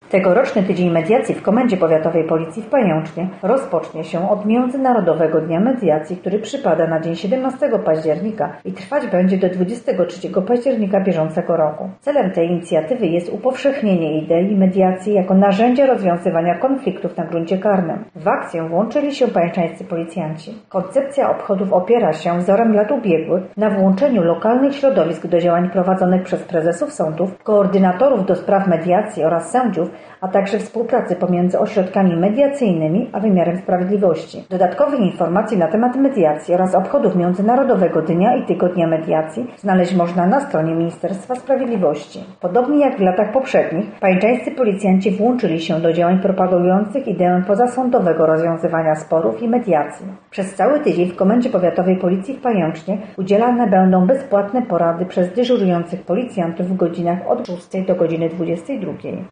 Tegoroczny tydzień mediacji w Komendzie Powiatowej Policji w Pajęcznie rozpocznie się od Międzynarodowego Dnia Mediacji, który przypada na dzień 17 października i trwać będzie do 23 października bieżącego roku. Celem tej inicjatywy jest upowszechnienie idei mediacji jako narzędzia rozwiązywania konfliktów na gruncie karnym. W akcję włączyli się pajęczańscy policjanci. Koncepcja obchodów opiera się wzorem lat ubiegłych na włączeniu lokalnych środowisk do działań prowadzonych przez prezesów sądów, koordynatorów do spraw mediacji oraz sędziów, a także współpracy pomiędzy ośrodkami mediacyjnymi a wymiarem sprawiedliwości. Dodatkowych informacji na temat mediacji oraz obchodów Międzynarodowego Dnia i Tygodnia Mediacji znaleźć można na stronie Ministerstwa Sprawiedliwości. Podobnie jak w latach poprzednich, pajęczańscy policjanci włączyli się do działań propagujących ideę pozasądowego rozwiązywania sporów i mediacji. Przez cały tydzień w Komendzie Powiatowej Policji w Pajęcznie udzielane będą bezpłatne porady przez dyżurujących policjantów w godzinach od 6 do godziny 22.